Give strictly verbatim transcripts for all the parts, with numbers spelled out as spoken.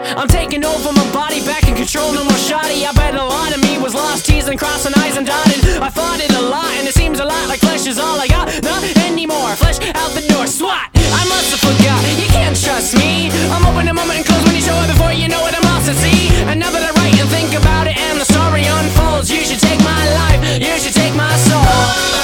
I'm taking over my body, back in control, no more shoddy. I bet a lot of me was lost, T's and crossing I's and dotted. I fought it a lot, and it seems a lot like flesh is all I got. Not anymore, flesh out the door, swat. I must have forgot, you can't trust me. I'm open a moment and close when you show it. Before you know it, I'm lost at sea. And now that I write and think about it and the story unfolds, you should take my life, you should take my soul.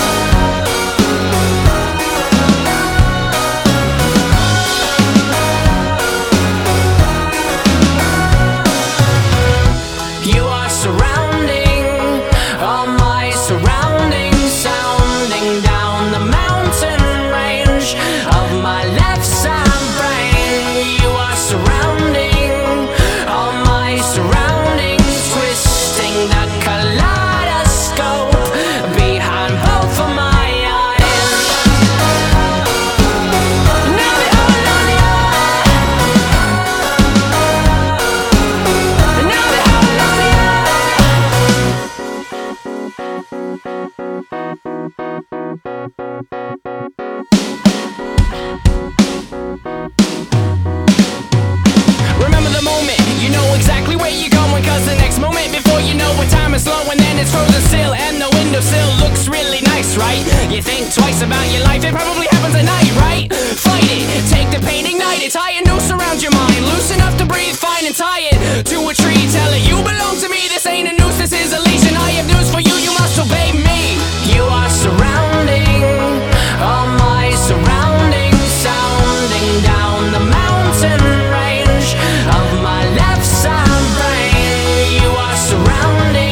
Slow and then it's frozen still, and the windowsill looks really nice, right? You think twice about your life, it probably happens at night, right? Fight it, take the pain, ignite it, tie a noose around your mind, loose enough to breathe fine and tie it to a tree. Tell it you belong to me, this ain't a noose, this is a leash, and I have news for you, you must obey me. You are surrounding all my surroundings, sounding down the mountain range of my left side brain. You are surrounding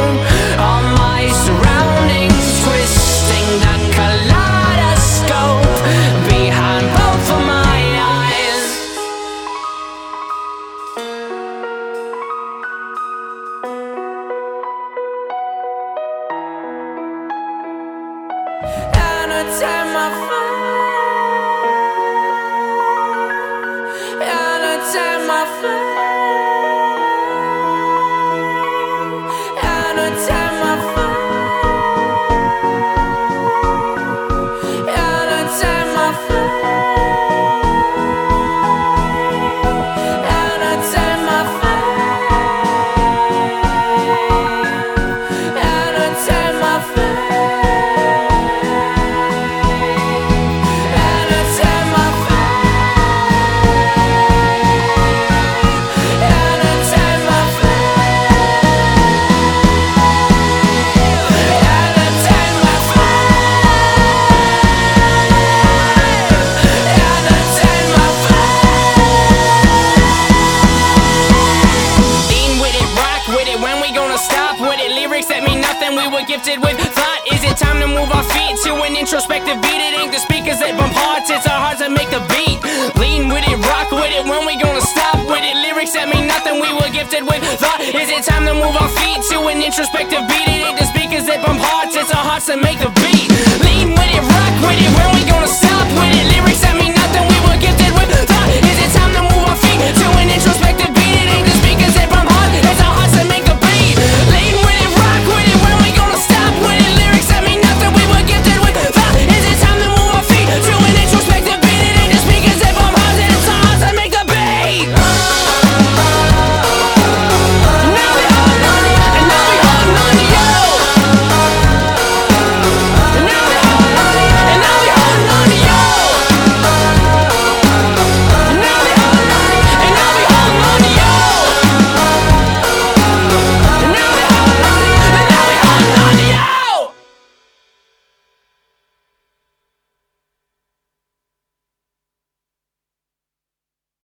time I find, anytime I find, anytime I find, anytime I find, anytime I find, anytime I find. Gifted with thought, is it time to move our feet to an introspective beat? It ain't the speakers that bump hearts, it's our hearts that make the beat. Lean with it, rock with it, when we gonna stop with it? Lyrics that mean nothing, we were gifted with thought. Is it time to move our feet to an introspective beat? It ain't the speakers that bump hearts, it's our hearts that make the beat. Lean with it, rock with it, when we